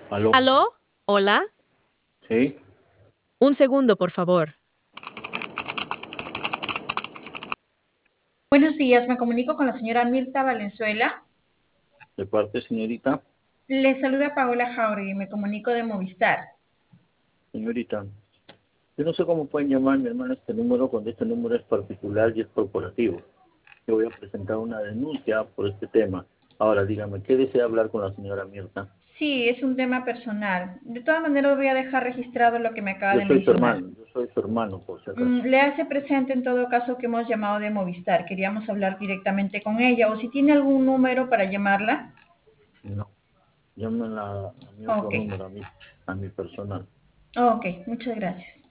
Aló, ¿Aló? ¿Hola? sí, Un segundo, por favor. Buenos días, me comunico con la señora Mirta Valenzuela. de parte, señorita. Le saluda Paola Jauregui, me comunico de Movistar. Señorita, yo no sé cómo pueden llamar mi hermano a este número cuando este número es particular y es corporativo. Yo voy a presentar una denuncia por este tema. Ahora, dígame, ¿qué desea hablar con la señora Mirta? Sí, es un tema personal. De todas maneras voy a dejar registrado lo que me acaba Yo de soy su mencionar. hermano, yo soy su hermano, por si acaso. Le hace presente en todo caso que hemos llamado de Movistar. Queríamos hablar directamente con ella o si tiene algún número para llamarla. No, llámenla a mi otro Ok, número, a mi personal. ok, muchas gracias.